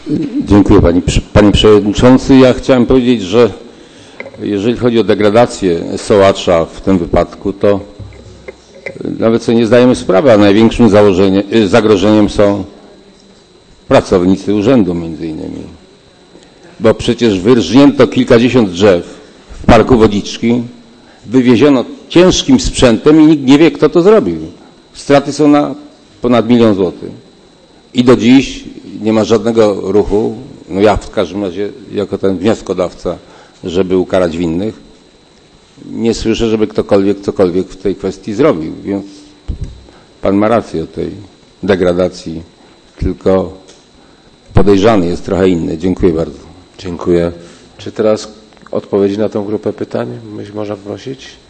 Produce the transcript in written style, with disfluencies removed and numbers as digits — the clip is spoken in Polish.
Dziękuję Panie Przewodniczący. Ja chciałem powiedzieć, że jeżeli chodzi o degradację sołacza w tym wypadku, to nawet sobie nie zdajemy sprawy, a największym zagrożeniem są pracownicy urzędu między innymi. Bo przecież wyrżnięto kilkadziesiąt drzew w Parku Wodyczki, wywieziono ciężkim sprzętem i nikt nie wie, kto to zrobił. Straty są na ponad 1 000 000 złotych. I do dziś nie ma żadnego ruchu, no ja w każdym razie jako ten wnioskodawca, żeby ukarać winnych, nie słyszę, żeby ktokolwiek cokolwiek w tej kwestii zrobił. Więc Pan ma rację o tej degradacji, tylko podejrzany jest trochę inny. Dziękuję bardzo. Dziękuję. Czy teraz odpowiedzi na tę grupę pytań można prosić?